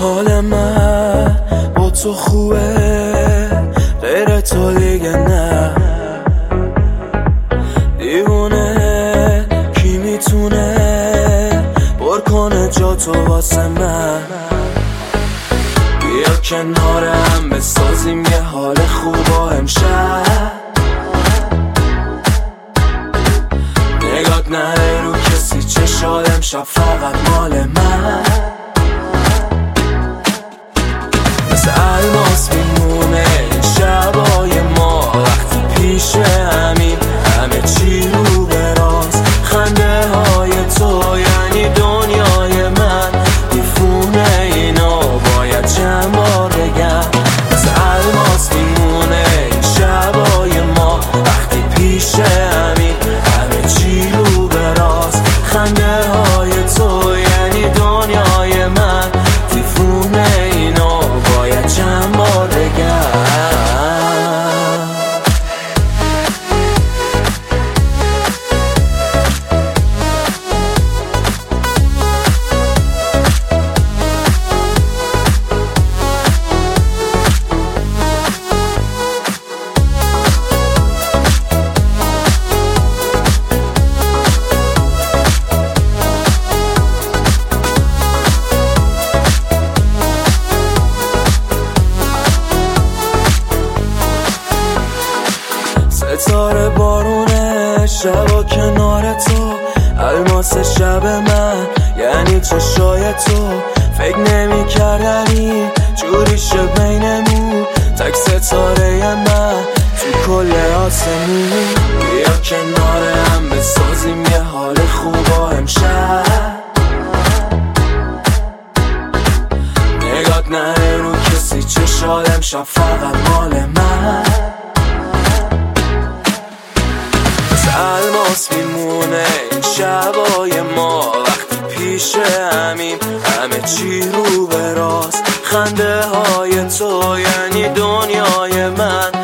حال من با تو خوبه، غیر تو دیگه نه. دیوونه کی میتونه پر کنه جا تو واسه من؟ بیا کنار هم بسازیم یه حال خوب امشب. نگات نره رو کسی چشات امشب فقط مال من. مثل الماس میمونه این شبای ما، وقتی پیش همین همه چی رو به راست. خنده های تو یعنی دنیای من، دیفونه اینو باید چند بار بگم. مثل الماس میمونه این شبای ما، وقتی پیش همین همه چی رو به راست. خنده های تو یعنی دنیای من، دیفونه اینو باید چند بار بگم. ستاره بارونه شبا کنار تو، الماس شب من یعنی چشای تو. فکر نمی کردنی جوری شه بینمون، تک ستاره من تو کل آسمون. بیا کنار هم بسازیم یه حال خوب امشب. نگات نره رو کسی چشات امشب فقط مال من. الماس میمونه این شبای ما، وقتی پیش همیم همه چی رو به راست. خنده های تو یعنی دنیای من،